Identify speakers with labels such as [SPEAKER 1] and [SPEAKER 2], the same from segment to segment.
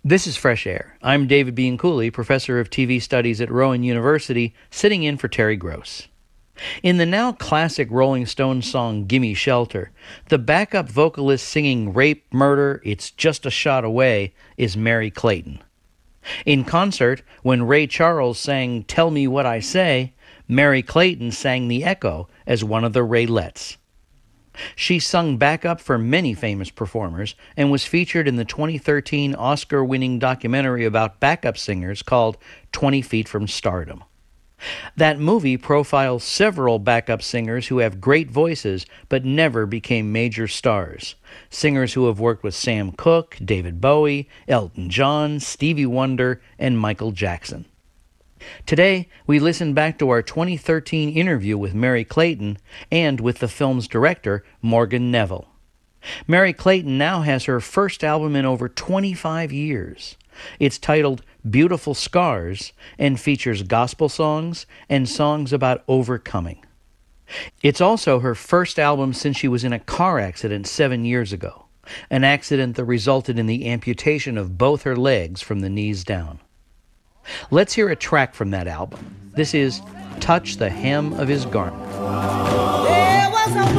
[SPEAKER 1] This is Fresh Air. I'm David Bianculli, professor of TV studies at Rowan University, sitting in for Terry Gross. In the now classic Rolling Stones song Gimme Shelter, the backup vocalist singing Rape, Murder, It's Just a Shot Away is Merry Clayton. In concert, when Ray Charles sang Tell Me What I Say, Merry Clayton sang the echo as one of the Raelettes. She sung backup for many famous performers and was featured in the 2013 Oscar-winning documentary about backup singers called 20 Feet from Stardom. That movie profiles several backup singers who have great voices but never became major stars. Singers who have worked with Sam Cooke, David Bowie, Elton John, Stevie Wonder, and Michael Jackson. Today, we listen back to our 2013 interview with Merry Clayton and with the film's director, Morgan Neville. Merry Clayton now has her first album in over 25 years. It's titled Beautiful Scars and features gospel songs and songs about overcoming. It's also her first album since she was in a car accident 7 years ago, an accident that resulted in the amputation of both her legs from the knees down. Let's hear a track from that album. This is Touch the Hem of His Garment.
[SPEAKER 2] There was a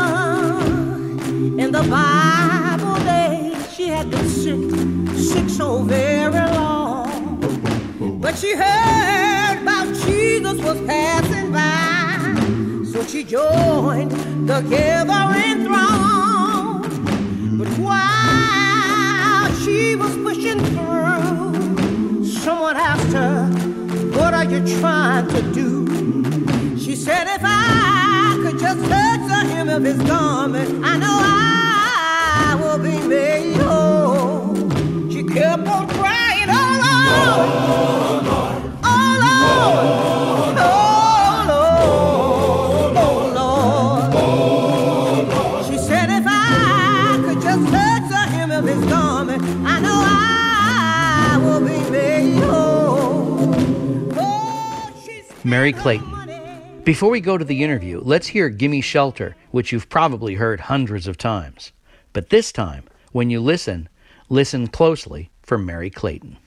[SPEAKER 2] woman in the Bible days. She had been sick so very long. But she heard about Jesus was passing by. So she joined the gathering throng. But while she was pushing through, someone asked her, what are you trying to do? She said, if I could just touch the hem of his garment, I know I will be made whole. She kept on crying, oh Lord, oh Lord, oh Lord, oh Lord. She said, if I could just touch the hem of his garment, I know I will be made whole.
[SPEAKER 1] Merry Clayton. Before we go to the interview, let's hear Gimme Shelter, which you've probably heard hundreds of times. But this time, when you listen closely for Merry Clayton.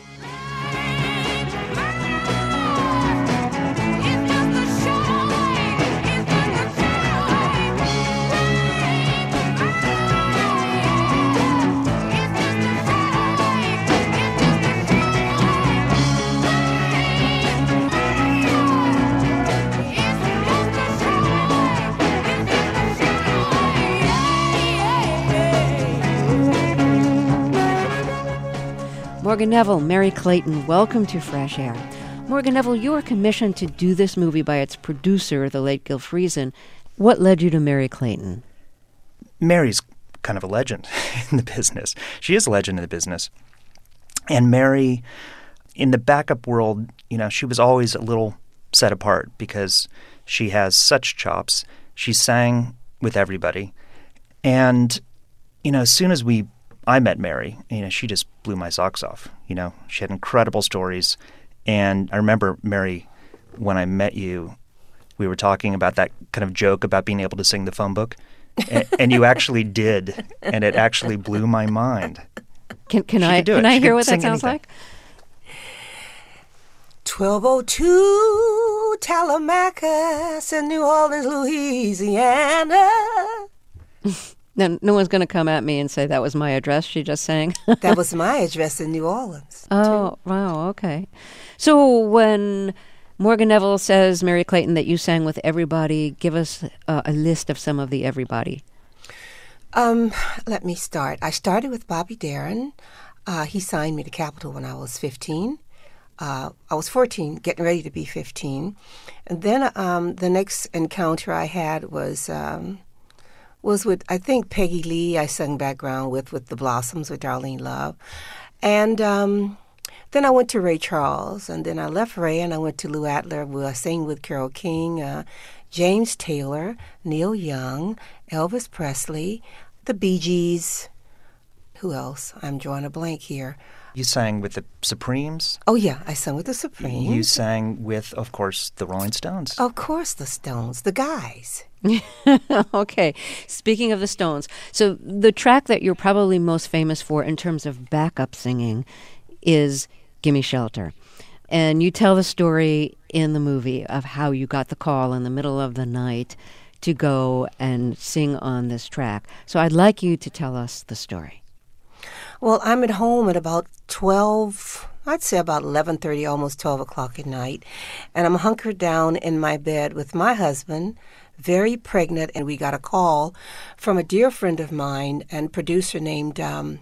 [SPEAKER 3] Morgan Neville, Merry Clayton, welcome to Fresh Air. Morgan Neville, you were commissioned to do this movie by its producer, the late Gil Friesen. What led you to Merry Clayton?
[SPEAKER 4] Mary's kind of a legend in the business. She is a legend in the business. And Mary, in the backup world, she was always a little set apart because she has such chops. She sang with everybody. And, as soon as I met Mary, she just blew my socks off. She had incredible stories. And I remember, Mary, when I met you, we were talking about that kind of joke about being able to sing the phone book. And you actually did. And it actually blew my mind.
[SPEAKER 3] Can I hear what that sounds like?
[SPEAKER 2] 1202 Telemachus in New Orleans, Louisiana.
[SPEAKER 3] No one's going to come at me and say that was my address she just sang.
[SPEAKER 2] That was my address in New Orleans.
[SPEAKER 3] Oh, wow, okay. So when Morgan Neville says, Merry Clayton, that you sang with everybody, give us a list of some of the everybody.
[SPEAKER 2] Let me start. I started with Bobby Darin. He signed me to Capitol when I was 15. I was 14, getting ready to be 15. And then the next encounter I had was with, I think, Peggy Lee. I sung background with The Blossoms with Darlene Love. And then I went to Ray Charles, and then I left Ray and I went to Lou Adler, where I sang with Carole King, James Taylor, Neil Young, Elvis Presley, the Bee Gees. Who else? I'm drawing a blank here.
[SPEAKER 4] You sang with the Supremes?
[SPEAKER 2] Oh, yeah, I sang with the Supremes.
[SPEAKER 4] You sang with, of course, the Rolling Stones.
[SPEAKER 2] Of course, the Stones, the guys.
[SPEAKER 3] Okay. Speaking of the Stones, so the track that you're probably most famous for in terms of backup singing is Gimme Shelter. And you tell the story in the movie of how you got the call in the middle of the night to go and sing on this track. So I'd like you to tell us the story.
[SPEAKER 5] Well, I'm at home at about 12, I'd say about 11:30, almost 12 o'clock at night. And I'm hunkered down in my bed with my husband, very pregnant, and we got a call from a dear friend of mine and producer named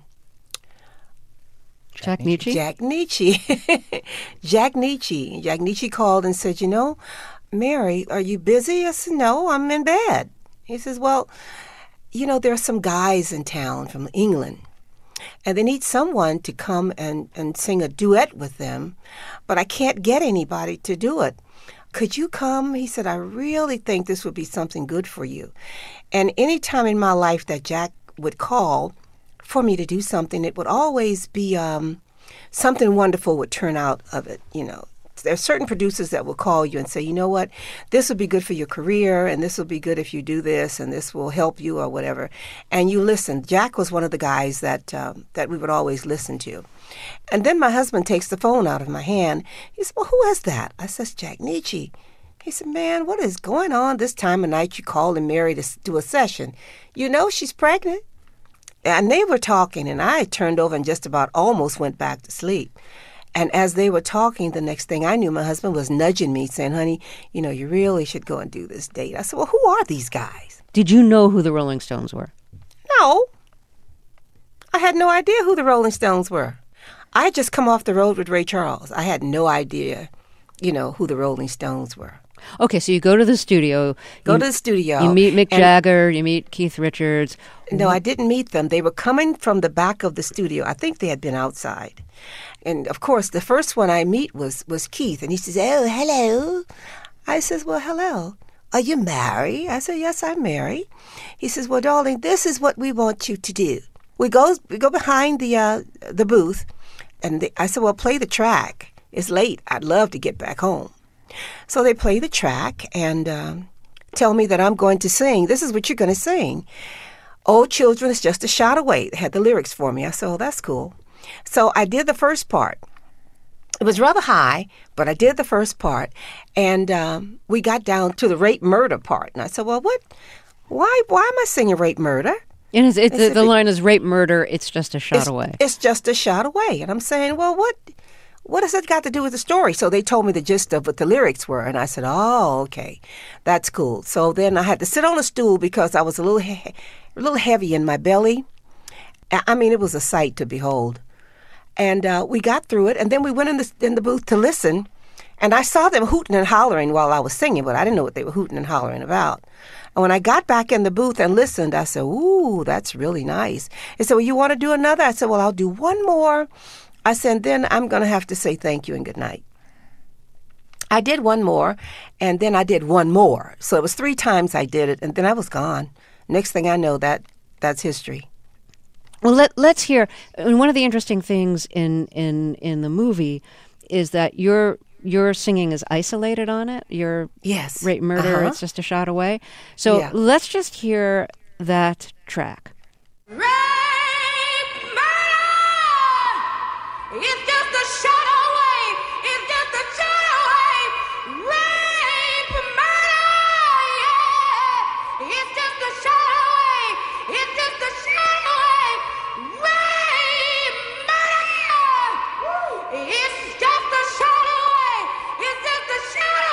[SPEAKER 3] Jack Nietzsche?
[SPEAKER 5] Jack Nietzsche. Jack Nietzsche. Jack Nietzsche called and said, Mary, are you busy? I said, no, I'm in bed. He says, well, there are some guys in town from England, and they need someone to come and sing a duet with them, but I can't get anybody to do it. Could you come? He said, I really think this would be something good for you. And any time in my life that Jack would call for me to do something, it would always be something wonderful would turn out of it. There are certain producers that will call you and say, you know what, this would be good for your career, and this will be good if you do this, and this will help you or whatever. And you listen. Jack was one of the guys that we would always listen to. And then my husband takes the phone out of my hand. He said, well, who is that? I says, Jack Nietzsche. He said, man, what is going on this time of night? You calling Mary to do a session. She's pregnant. And they were talking, and I turned over and just about almost went back to sleep. And as they were talking, the next thing I knew, my husband was nudging me, saying, honey, you really should go and do this date. I said, well, who are these guys?
[SPEAKER 3] Did you know who the Rolling Stones were?
[SPEAKER 5] No. I had no idea who the Rolling Stones were. I had just come off the road with Ray Charles. I had no idea, who the Rolling Stones were.
[SPEAKER 3] Okay, so you go to the studio.
[SPEAKER 5] To the studio.
[SPEAKER 3] You meet Mick Jagger, you meet Keith Richards.
[SPEAKER 5] No, I didn't meet them. They were coming from the back of the studio. I think they had been outside. And, of course, the first one I meet was Keith. And he says, oh, hello. I says, well, hello. Are you married? I said, yes, I'm married. He says, well, darling, this is what we want you to do. We go behind the booth. And I said, well, play the track. It's late. I'd love to get back home. So they play the track and tell me that I'm going to sing. This is what you're going to sing. Oh, children, it's just a shot away. They had the lyrics for me. I said, oh, that's cool. So I did the first part. It was rather high, but I did the first part. And we got down to the rape murder part. And I said, well, why am I singing rape murder?
[SPEAKER 3] And the line is rape murder, it's just a shot away.
[SPEAKER 5] It's just a shot away. And I'm saying, well, what has that got to do with the story? So they told me the gist of what the lyrics were. And I said, oh, okay, that's cool. So then I had to sit on a stool because I was a little heavy in my belly. I mean, it was a sight to behold. And we got through it. And then we went in the booth to listen. And I saw them hooting and hollering while I was singing, but I didn't know what they were hooting and hollering about. And when I got back in the booth and listened, I said, ooh, that's really nice. They said, well, you want to do another? I said, well, I'll do one more. I said, then I'm going to have to say thank you and good night. I did one more, and then I did one more. So it was 3 times I did it, and then I was gone. Next thing I know, that's history.
[SPEAKER 3] Well, let's hear. And one of the interesting things in the movie is that your singing is isolated on it. Your
[SPEAKER 5] yes,
[SPEAKER 3] rape murder, it's just a shot away. So let's just hear that track.
[SPEAKER 2] Rape murder! It's just a shot away. It's just a shot away. Rape murder! Yeah. It's just a shot away. It's just a shot away. Rape murder! It's just a shot away. It's just a shot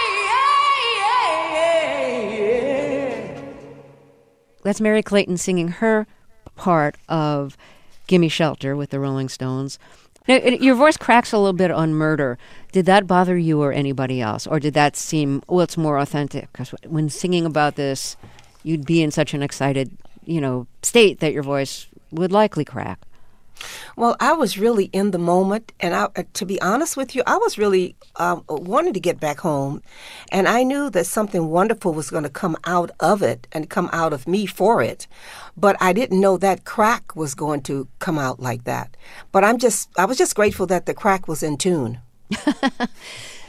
[SPEAKER 2] away. Yeah.
[SPEAKER 3] That's Merry Clayton singing her part of Gimme Shelter with the Rolling Stones. Now, your voice cracks a little bit on Murder. Did that bother you or anybody else? Or did that seem, well, it's more authentic? Because when singing about this, you'd be in such an excited, state that your voice would likely crack.
[SPEAKER 5] Well, I was really in the moment, and to be honest with you, I was really wanting to get back home, and I knew that something wonderful was going to come out of it and come out of me for it, but I didn't know that crack was going to come out like that. But I was just grateful that the crack was in tune.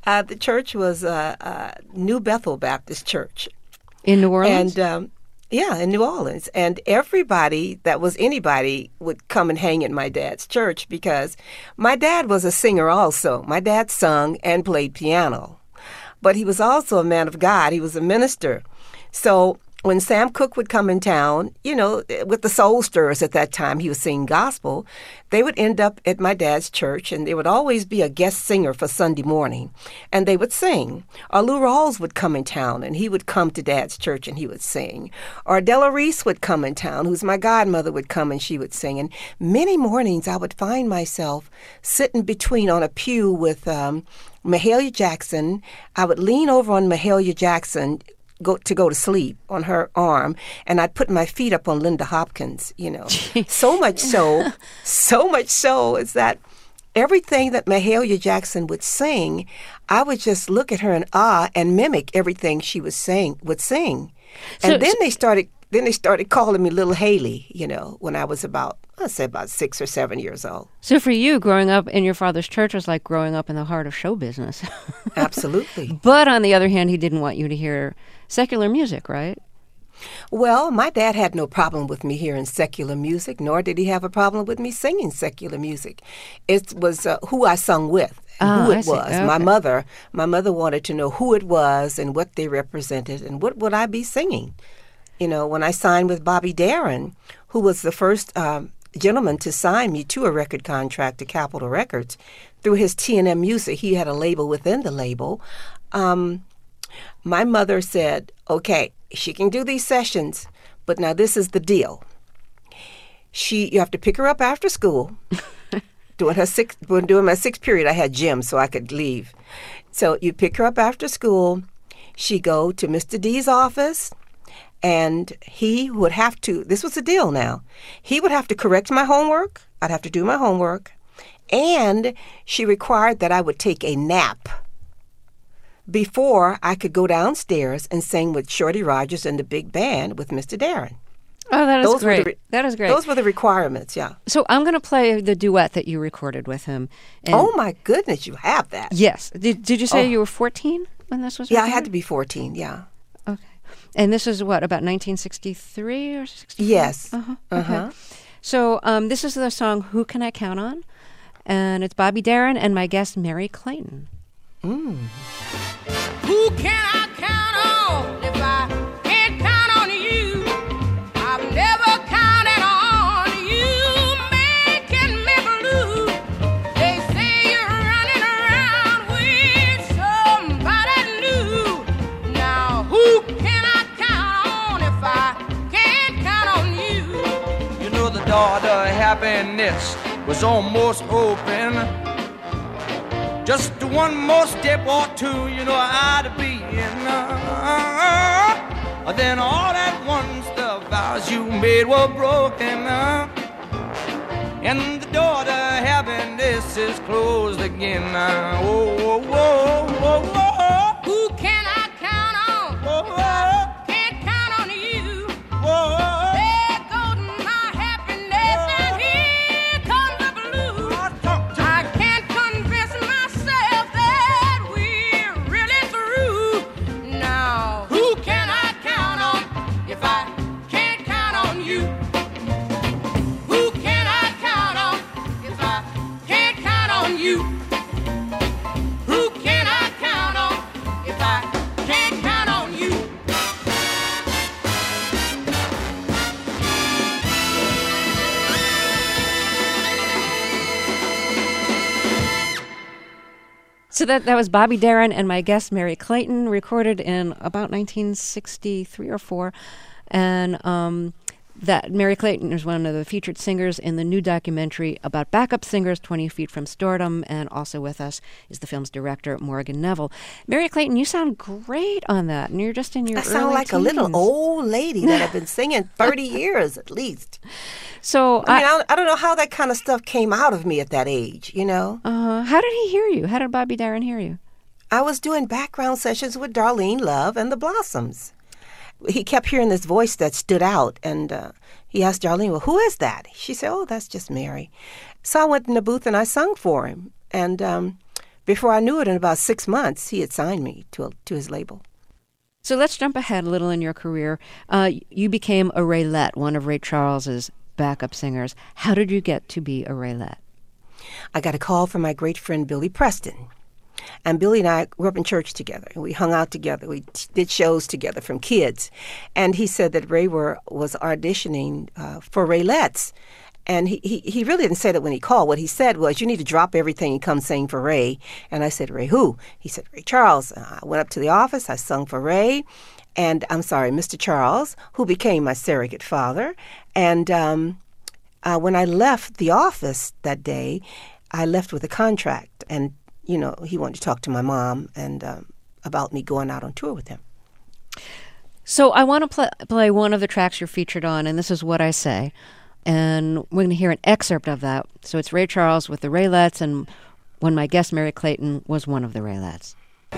[SPEAKER 5] The church was New Bethel Baptist Church.
[SPEAKER 3] In New Orleans?
[SPEAKER 5] And yeah, in New Orleans. And everybody that was anybody would come and hang at my dad's church because my dad was a singer also. My dad sung and played piano. But he was also a man of God. He was a minister. So when Sam Cooke would come in town, you know, with the Soul Stirrers at that time, he was singing gospel, they would end up at my dad's church, and there would always be a guest singer for Sunday morning, and they would sing. Or Lou Rawls would come in town, and he would come to Dad's church, and he would sing. Or Della Reese would come in town, who's my godmother, would come, and she would sing. And many mornings I would find myself sitting between on a pew with Mahalia Jackson. I would lean over on Mahalia Jackson go to sleep on her arm, and I'd put my feet up on Linda Hopkins, you know. so much so is that everything that Mahalia Jackson would sing, I would just look at her in awe and mimic everything she would sing. And then they started calling me Little Haley, you know, when I was about 6 or 7 years old.
[SPEAKER 3] So for you, growing up in your father's church was like growing up in the heart of show business.
[SPEAKER 5] Absolutely.
[SPEAKER 3] But on the other hand, he didn't want you to hear secular music, right?
[SPEAKER 5] Well, my dad had no problem with me hearing secular music, nor did he have a problem with me singing secular music. It was who I sung with, and who it was. Okay. My mother wanted to know who it was and what they represented and what would I be singing. You know, when I signed with Bobby Darin, who was the first gentleman to sign me to a record contract to Capitol Records, through his T&M Music, he had a label within the label. My mother said, okay, she can do these sessions, but now this is the deal. You have to pick her up after school. During my sixth period, I had gym, so I could leave. So you pick her up after school. She go to Mr. D's office, and he would have to, this was the deal now, he would have to correct my homework. I'd have to do my homework. And she required that I would take a nap before I could go downstairs and sing with Shorty Rogers and the big band with Mr. Darin.
[SPEAKER 3] Oh, that is great. That is great.
[SPEAKER 5] Those were the requirements, yeah.
[SPEAKER 3] So I'm going to play the duet that you recorded with him. And
[SPEAKER 5] oh, my goodness, you have that.
[SPEAKER 3] Yes. Did you say you were 14 when this was recorded?
[SPEAKER 5] Yeah, I had to be 14, yeah.
[SPEAKER 3] Okay. And this is what, about 1963 or 64?
[SPEAKER 5] Yes.
[SPEAKER 3] Okay. So this is the song Who Can I Count On? And it's Bobby Darin and my guest, Merry Clayton.
[SPEAKER 2] Who can I count on if I can't count on you? I've never counted on you, making me blue. They say you're running around with somebody new. Now who can I count on if I can't count on you?
[SPEAKER 6] You know the door to happiness was almost open. Just one more step or two, you know I'd be in. Then all at once the vows you made were broken. And the door to happiness is closed again. Oh, oh, oh, oh, oh.
[SPEAKER 2] Who can I count on?
[SPEAKER 6] Oh, oh.
[SPEAKER 2] Can't count on you.
[SPEAKER 6] Oh, oh.
[SPEAKER 2] There goes my happiness, and here comes the blues. I can't convince myself that we're really through. Now, who can I count on if I can't count on you? Who can I count on if I can't count on you? Who can I count on if I can't count on you?
[SPEAKER 3] So that was Bobby Darin and my guest, Merry Clayton, recorded in about 1963 or 4. And that Merry Clayton is one of the featured singers in the new documentary about backup singers, 20 Feet from Stardom. And also with us is the film's director, Morgan Neville. Merry Clayton, you sound great on that. And you're just in your early teens.
[SPEAKER 5] I sound like a little old lady that I've been singing 30 years at least.
[SPEAKER 3] So
[SPEAKER 5] I don't know how that kind of stuff came out of me at that age, you know?
[SPEAKER 3] How did he hear you? How did Bobby Darin hear you?
[SPEAKER 5] I was doing background sessions with Darlene Love and the Blossoms. He kept hearing this voice that stood out, and he asked Darlene, well, who is that? She said, oh, that's just Mary. So I went in the booth and I sung for him. And before I knew it, in about 6 months, he had signed me to his label.
[SPEAKER 3] So let's jump ahead a little in your career. You became a Raylette, one of Ray Charles's backup singers. How did you get to be a Raylette?
[SPEAKER 5] I got a call from my great friend Billy Preston. And Billy and I grew up in church together. We hung out together. We did shows together from kids. And he said that Ray was auditioning for Raylettes. And he really didn't say that when he called. What he said was, you need to drop everything and come sing for Ray. And I said, Ray who? He said, Ray Charles. And I went up to the office. I sung for Ray. And Mr. Charles, who became my surrogate father. And when I left the office that day, I left with a contract. And, you know, he wanted to talk to my mom and about me going out on tour with him.
[SPEAKER 3] So I want to play one of the tracks you're featured on, and this is What I Say. And we're going to hear an excerpt of that. So it's Ray Charles with the Raylettes, and when my guest, Merry Clayton, was one of the Raylettes.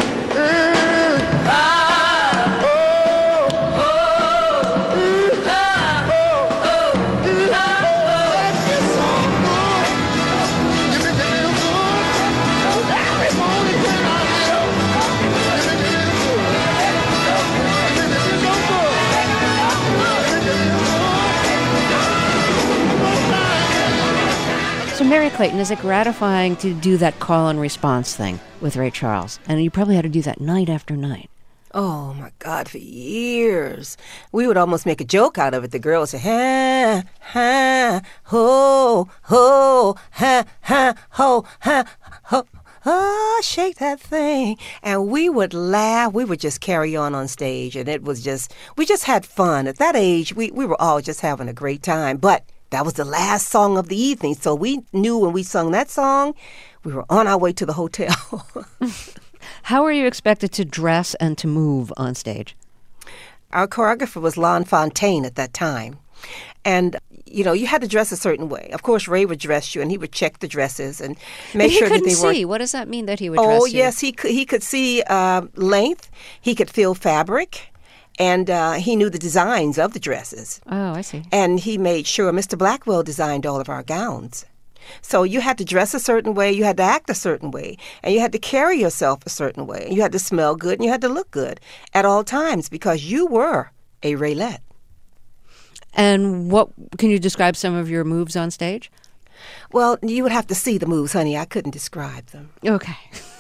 [SPEAKER 3] So Merry Clayton, is it gratifying to do that call and response thing with Ray Charles? And you probably had to do that night after night.
[SPEAKER 5] Oh, my God, for years. We would almost make a joke out of it. The girls would say, ha, ha, ho, ho, ha, ha, ho, ha, ho. Oh, shake that thing. And we would laugh. We would just carry on stage. And it was just, we just had fun. At that age, we were all just having a great time. But that was the last song of the evening. So we knew when we sung that song, we were on our way to the hotel.
[SPEAKER 3] How were you expected to dress and to move on stage?
[SPEAKER 5] Our choreographer was Lon Fontaine at that time. And, you know, you had to dress a certain way. Of course, Ray would dress you, and he would check the dresses and make sure that they were.
[SPEAKER 3] He couldn't see. What does that mean, that he would dress you?
[SPEAKER 5] Oh, yes, he could see length. He could feel fabric. And he knew the designs of the dresses.
[SPEAKER 3] Oh, I see.
[SPEAKER 5] And he made sure Mr. Blackwell designed all of our gowns. So you had to dress a certain way, you had to act a certain way, and you had to carry yourself a certain way. You had to smell good, and you had to look good at all times because you were a Raylette.
[SPEAKER 3] And what can you describe some of your moves on stage?
[SPEAKER 5] Well, you would have to see the moves, honey. I couldn't describe them.
[SPEAKER 3] Okay.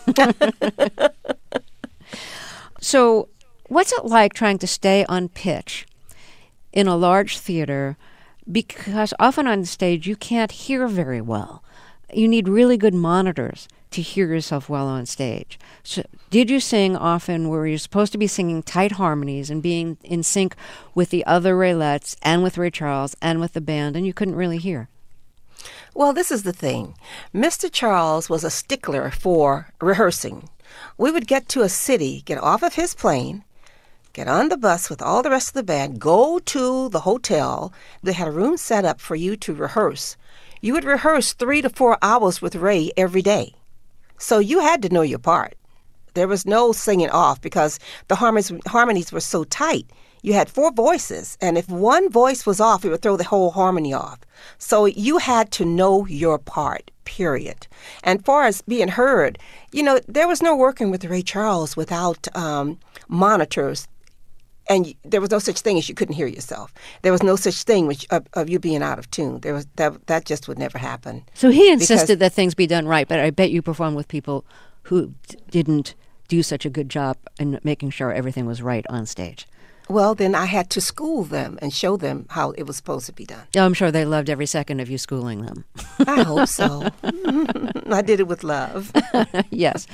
[SPEAKER 3] So what's it like trying to stay on pitch in a large theater? Because often on stage you can't hear very well. You need really good monitors to hear yourself well on stage. So did you sing often where you're supposed to be singing tight harmonies and being in sync with the other Raylettes and with Ray Charles and with the band, and you couldn't really hear?
[SPEAKER 5] Well, this is the thing. Mr. Charles was a stickler for rehearsing. We would get to a city, get off of his plane, get on the bus with all the rest of the band, go to the hotel. They had a room set up for you to rehearse. You would rehearse 3 to 4 hours with Ray every day. So you had to know your part. There was no singing off because the harmonies were so tight. You had 4 voices, and if one voice was off, it would throw the whole harmony off. So you had to know your part, period. And far as being heard, you know, there was no working with Ray Charles without monitors. And there was no such thing as you couldn't hear yourself. There was no such thing of you being out of tune. There was that just would never happen.
[SPEAKER 3] So he insisted that things be done right, but I bet you performed with people who didn't do such a good job in making sure everything was right on stage.
[SPEAKER 5] Well, then I had to school them and show them how it was supposed to be done.
[SPEAKER 3] Oh, I'm sure they loved every second of you schooling them.
[SPEAKER 5] I hope so. I did it with love.
[SPEAKER 3] Yes.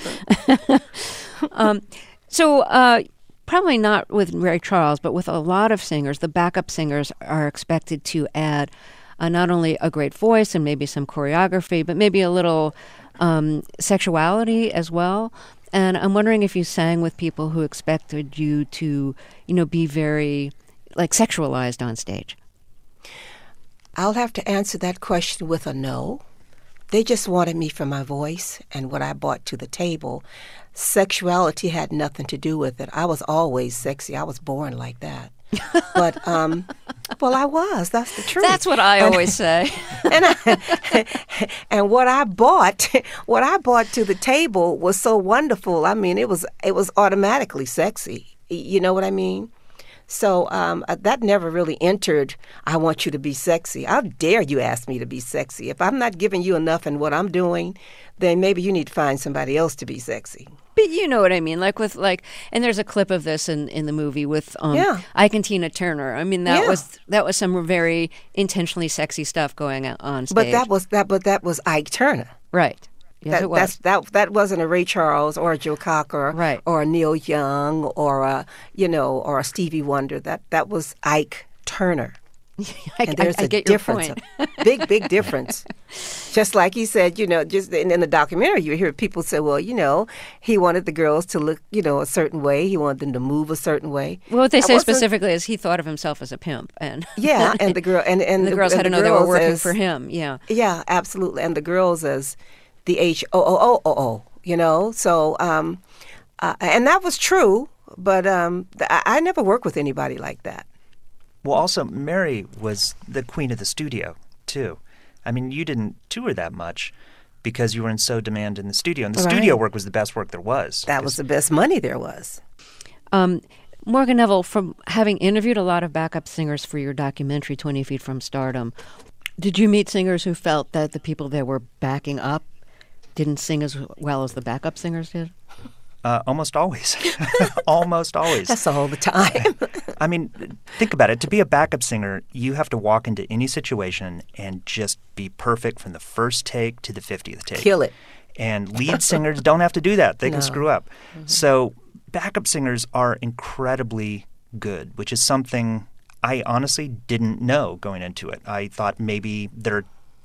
[SPEAKER 3] Probably not with Ray Charles, but with a lot of singers, the backup singers are expected to add not only a great voice and maybe some choreography, but maybe a little sexuality as well. And I'm wondering if you sang with people who expected you to, be very, sexualized on stage.
[SPEAKER 5] I'll have to answer that question with a no. They just wanted me for my voice and what I brought to the table. Sexuality had nothing to do with it. I was always sexy. I was born like that. But well, I was. That's the truth.
[SPEAKER 3] That's what I always say.
[SPEAKER 5] And what I bought to the table was so wonderful. I mean, it was automatically sexy. You know what I mean? So that never really entered, I want you to be sexy. How dare you ask me to be sexy? If I'm not giving you enough in what I'm doing, then maybe you need to find somebody else to be sexy.
[SPEAKER 3] But you know what I mean, and there's a clip of this in the movie with Ike and Tina Turner. I mean, that was some very intentionally sexy stuff going on stage.
[SPEAKER 5] But that was Ike Turner,
[SPEAKER 3] right? Yes, it was.
[SPEAKER 5] That wasn't a Ray Charles or a Joe Cocker,
[SPEAKER 3] right,
[SPEAKER 5] or a Neil Young or a Stevie Wonder. That was Ike Turner. And there's a
[SPEAKER 3] get
[SPEAKER 5] difference,
[SPEAKER 3] your point.
[SPEAKER 5] big difference. Just like he said, just in the documentary, you hear people say, well, he wanted the girls to look, a certain way. He wanted them to move a certain way.
[SPEAKER 3] Well, what they say specifically is he thought of himself as a pimp, and
[SPEAKER 5] and the girl and
[SPEAKER 3] the girls had to know they were working for him. Yeah,
[SPEAKER 5] absolutely, and the girls as the HOOOO, So, and that was true, but I never worked with anybody like that.
[SPEAKER 4] Well, also, Mary was the queen of the studio, too. I mean, you didn't tour that much because you were in so demand in the studio. And the studio work was the best work there was.
[SPEAKER 5] That was the best money there was.
[SPEAKER 3] Morgan Neville, from having interviewed a lot of backup singers for your documentary, 20 Feet from Stardom, did you meet singers who felt that the people they were backing up didn't sing as well as the backup singers did?
[SPEAKER 4] Almost always. Almost always.
[SPEAKER 5] That's all the time.
[SPEAKER 4] I mean, think about it. To be a backup singer, you have to walk into any situation and just be perfect from the first take to the 50th take.
[SPEAKER 5] Kill it.
[SPEAKER 4] And lead singers don't have to do that. They can screw up. Mm-hmm. So backup singers are incredibly good, which is something I honestly didn't know going into it. I thought maybe they're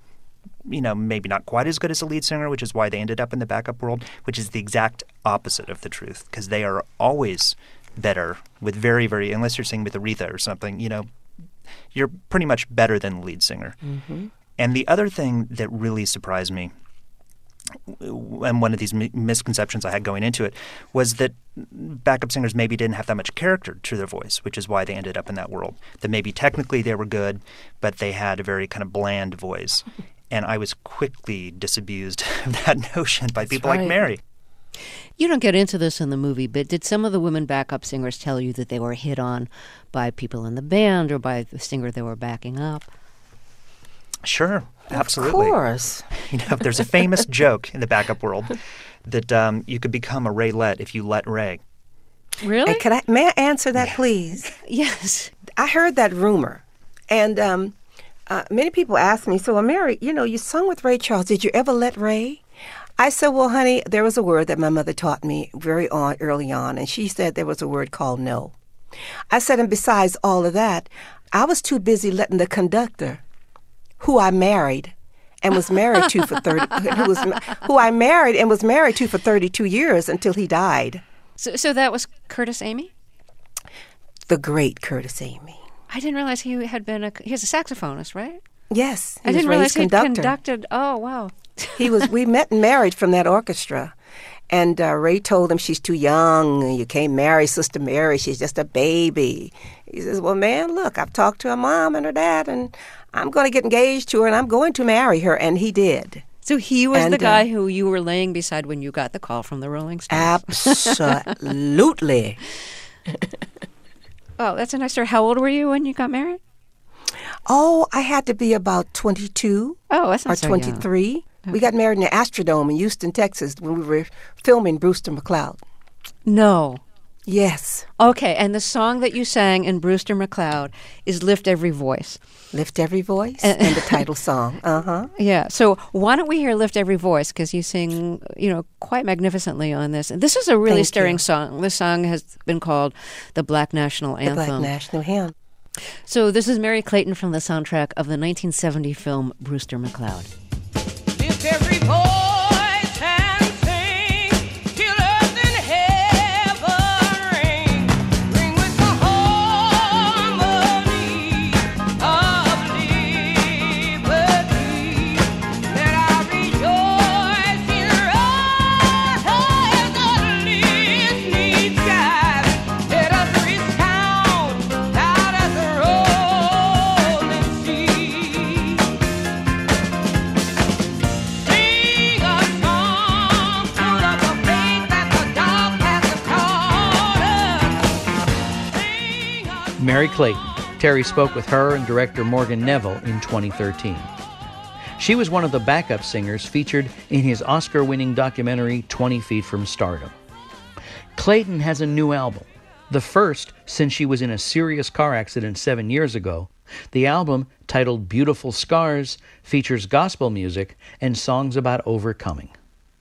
[SPEAKER 4] maybe not quite as good as a lead singer, which is why they ended up in the backup world, which is the exact opposite of the truth, because they are always better with very, very, unless you're singing with Aretha or something, you're pretty much better than the lead singer. Mm-hmm. And the other thing that really surprised me, and one of these misconceptions I had going into it, was that backup singers maybe didn't have that much character to their voice, which is why they ended up in that world. That maybe technically they were good, but they had a very kind of bland voice. And I was quickly disabused of that notion by people like Mary.
[SPEAKER 3] You don't get into this in the movie, but did some of the women backup singers tell you that they were hit on by people in the band or by the singer they were backing up?
[SPEAKER 4] Sure, absolutely.
[SPEAKER 5] Of course.
[SPEAKER 4] There's a famous joke in the backup world that you could become a Raylette if you let Ray.
[SPEAKER 3] Really?
[SPEAKER 5] May I answer that, please?
[SPEAKER 3] Yes.
[SPEAKER 5] I heard that rumor, and many people ask me, so Mary, you sung with Ray Charles. Did you ever let Ray? I said, well, honey, there was a word that my mother taught me early on, and she said there was a word called no. I said, and besides all of that, I was too busy letting the conductor, who I married and was married to for 32 years until he died.
[SPEAKER 3] So that was Curtis Amy?
[SPEAKER 5] The great Curtis Amy.
[SPEAKER 3] I didn't realize he had been he's a saxophonist, right?
[SPEAKER 5] Yes.
[SPEAKER 3] I didn't realize he conducted. Oh, wow.
[SPEAKER 5] We met and married from that orchestra. And Ray told him, she's too young. You can't marry Sister Mary. She's just a baby. He says, well, man, look, I've talked to her mom and her dad, and I'm going to get engaged to her, and I'm going to marry her. And he did.
[SPEAKER 3] So he was the guy who you were laying beside when you got the call from the Rolling Stones?
[SPEAKER 5] Absolutely.
[SPEAKER 3] Oh, that's a nice story. How old were you when you got married?
[SPEAKER 5] Oh, I had to be about 22
[SPEAKER 3] or
[SPEAKER 5] 23.
[SPEAKER 3] Okay.
[SPEAKER 5] We got married in the Astrodome in Houston, Texas, when we were filming Brewster McCloud.
[SPEAKER 3] No.
[SPEAKER 5] Yes.
[SPEAKER 3] Okay, and the song that you sang in Brewster McCloud is Lift Every Voice.
[SPEAKER 5] Lift Every Voice and the title song. Uh-huh.
[SPEAKER 3] Yeah, so why don't we hear Lift Every Voice, because you sing, quite magnificently on this. This is a really stirring song. This song has been called the Black National Anthem.
[SPEAKER 5] The Black National Hymn.
[SPEAKER 3] So this is Mary Clayton from the soundtrack of the 1970 film Brewster McCloud.
[SPEAKER 2] Lift every voice and sing till earth and heaven ring. Ring with the harmony of liberty. Let our rejoice in earth as the listening skies. Let us resound loud.
[SPEAKER 1] Mary Clayton. Terry spoke with her and director Morgan Neville in 2013. She was one of the backup singers featured in his Oscar-winning documentary 20 Feet from Stardom. Clayton has a new album, the first since she was in a serious car accident 7 years ago. The album, titled Beautiful Scars, features gospel music and songs about overcoming.